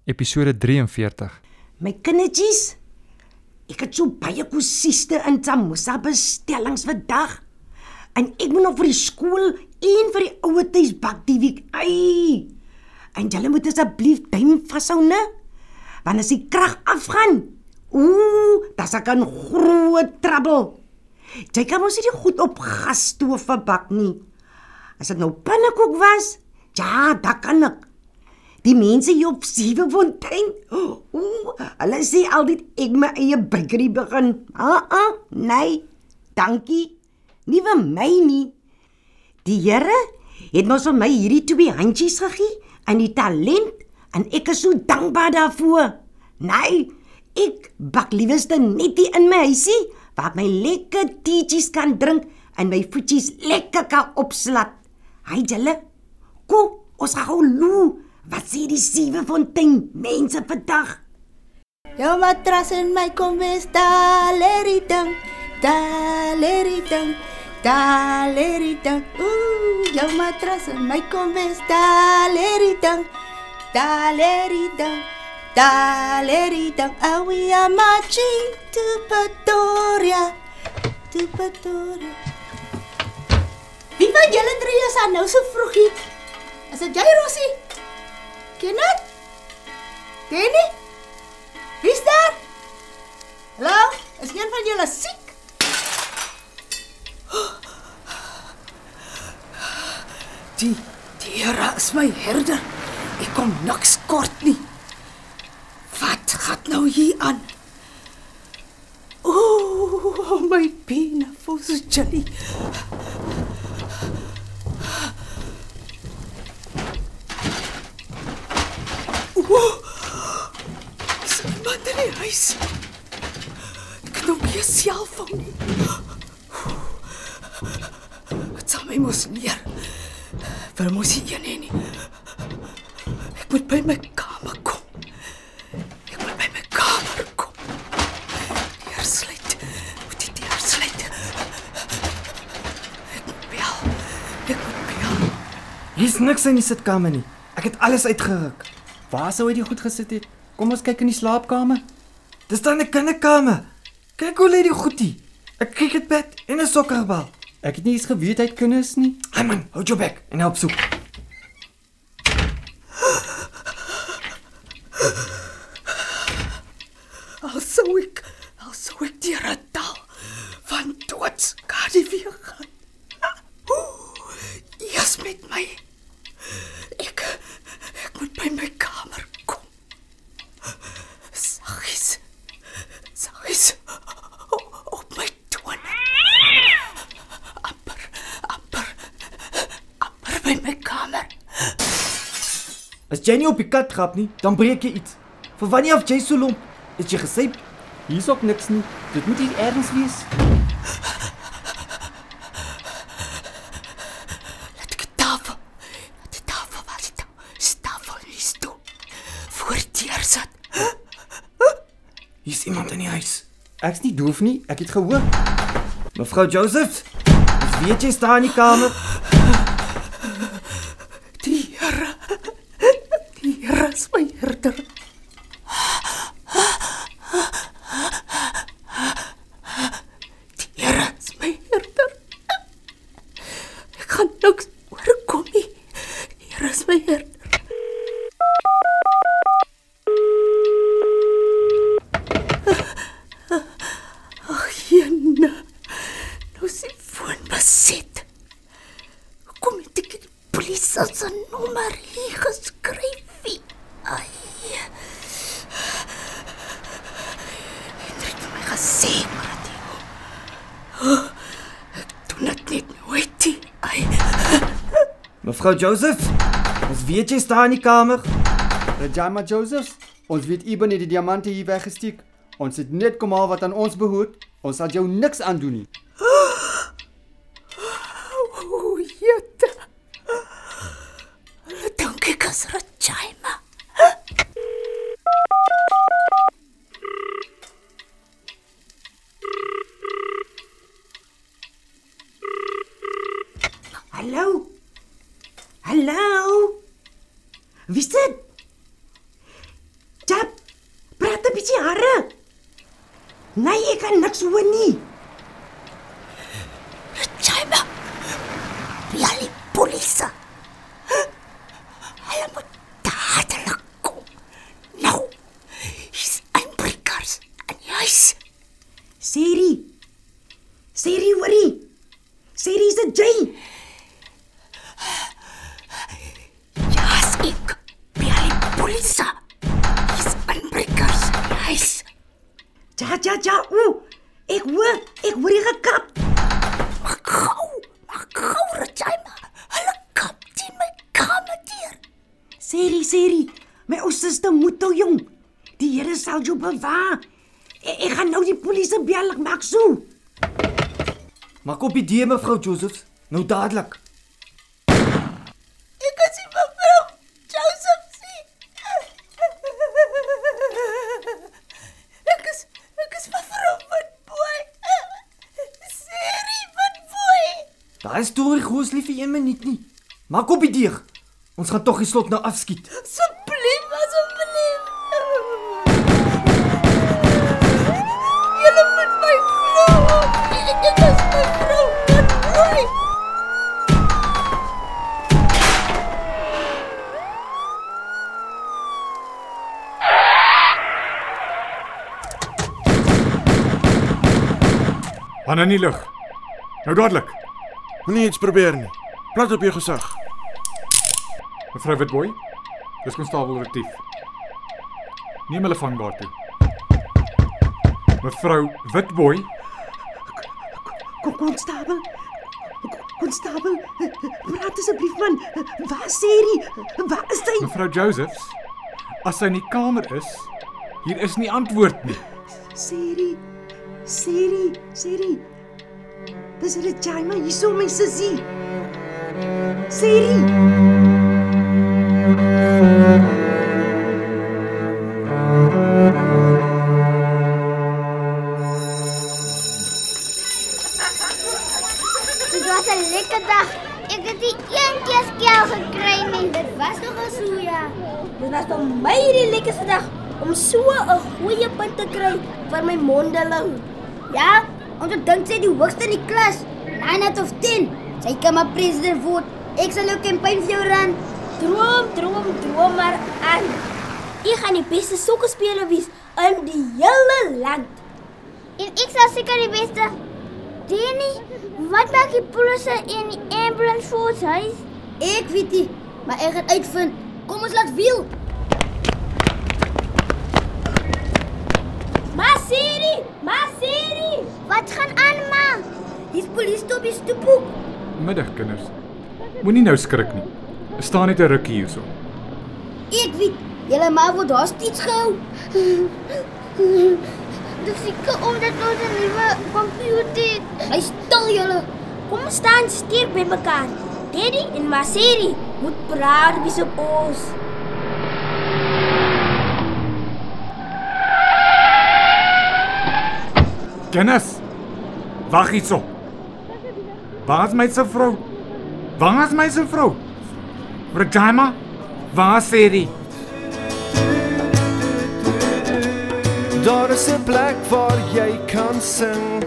episode 43. My kindertjies, ek het so baie kosieste in samosa bestellings vandag. En ek moet nog vir die skool en vir die ouertjies bak die week. Ai! En julle moet asseblief duim vashou, né? Want as die krag afgaan, dis ek in groot trouble. Jy kan mos nie goed op gasstoof verbak nie. As dit nou pannekoek was, ja, dat kan ek. Die mense hier op Siebenfontein, hulle sê altyd ek my eie bakery begin. Nee, dankie. Nie vir my nie. Die Here het mos vir my hierdie 2 handjies gegee en die talent en ek is so dankbaar daarvoor. Nee, ek bak liewerste net hier in my huisie waar ek my lekker teetjies kan drink en my voetjies lekker kan opslat. Hy julle, kom, ons gaan gou loe. Wat sê die Siebenfontein mense vandag? Jou matras in my kombes, daleridang, daleridang, daleridang. Jou matras in my kombes, daleridang, daleridang, daleridang. And we are marching to Pretoria, to Pretoria. Wie van julle 3 is aan nou so vroegie? Is dit jy, Rosie? Kenneth? Danny? Wie's daar? Hallo? Is een van julle siek? Die Here is my herder. Ek kom niks kort nie. Wat gaan nou hier aan? My bene voel so jelly. Is iemand in die huis? Ek kan ook nie selfoon nie. Het sal my mos leer. Wil mos hier nie. Ek moet by my kamer kom. Ek moet by my kamer kom. Deur sluit. Moet die deur sluit. Ek moet bel. Hier's niks in die sitkamer nie. Ek het alles uitgeruk. Waar sou hy die goed gesit het? Kom ons kyk in die slaapkamer. Dis dan 'n kinderkamer. Kyk hoe lê die goedie. 'n cricketbed en 'n sokkerbal. Ek het nie eens geweet hy het kinders nie. Hey man, hou jou bek en help soek. Al sou ek deur 'n dal van doodskade weer gaan. Eers met my. Ek moet by my kamer kom. Saggies. Op my tone. Amper by my kamer. As jy nie op die kat grap nie, dan breek jy iets. Vir wanneer of jy so lomp? Het jy gesê? Hier's ook niks nie. Dit moet hier ergens wees. Hier's iemand in die huis. Ek's nie doof nie, ek het gehoor. Mevrou Joseph, ons weet jy staan in die kamer. Die Here is my herder. Die Here is my herder. Ek gaan niks oorkom nie. Die Here is my herder. As 'n nommer hier geskryf. Ai. Hendrik het my gesê, Radio. Ek doen dit net nooit. Ai. Mevrou Joseph, ons weet jy staan in die kamer. Rajama Joseph, ons weet Iban het die diamante hier weggesteek. Ons het net kom haal wat aan ons behoort. Ons sal jou niks aandoen nie. Jette. Dankie, Rajama. Hallo? Hallo? Wie is dit? is die harre? Nee, ek kan niks hoor nie. Chima. Bel die polisie. Hulle moet dadelik kom. Nou, hier's inbrekers in die huis. Siri, hoorie. Siri, is dit jy? Ja's ek. Bel die polisie. Hier's inbrekers in die huis. Ja, ek hoor jy gekap. Maar gou, Regina. Hulle kap teen my kamer deur. Siri, my ou suster moet toe jong. Die Here sal jou bewaar. Ek gaan nou die polisie bel, ek maak so. Maak op idee mevrou Joseph, nou dadelik. Ek kan sien mevrou Joseph sien. Ek is mevrou Witbooi. Siri Witbooi. Daai storie groos lief vir 1 minuut nie. Maak op idee. Ons gaan tog die slot nou afskiet. Asseblief. Julle moet my glo. Ek is mevrou Witbooi. Hanna in die lug. Nou dadelik. Moenie iets probeer nie. Plat op jou gesig. Mevrou Witbooi, dis konstabel Retief. Neem hulle vangbaar toe. Mevrou Witbooi, Konstabel, praat asseblief man. Waar is Siri? Waar is sy? mevrou Josephs, as sy in die kamer is, hier is nie antwoord nie. Siri. Dis Regina, hier so my sussie. Siri. Dit was 'n lekker dag. Ek het nie een keer skel gekry nie. Dit was nogal so ja. Dit was vir my die lekkerste dag om so 'n goeie punt te kry vir my mondeling. Ja, ons dink sy die hoogste in die klas. 9 out of 10. Sy kan maar president word. Ek sal ook campaign vir jou ran. Droom maar aan. Ek gaan die beste sokkerspeler wees in die hele land. En ek sal seker die beste. Danny, wat maak die polisie in die ambulance force huis? Ek weet nie, maar ek gaan uitvind. Kom ons laat wiel. Maar Siri! Wat gaan aan, ma? Dis polisie op die stoephoek. Middag kinders. Moenie nou skrik nie. Staan net 'n rukkie hierso. Ek weet, julle ma word daar steeds gehou. Dis seker omdat ons 'n nuwe komputer het. Hy stil julle. Kom ons staan sterk by mekaar. Daddy en Maseri moet praat bis op ons. Kennis. Wag hierso. Waar is my vrou? Regina, waar is Siri? Daar is 'n plek waar jy kan sing.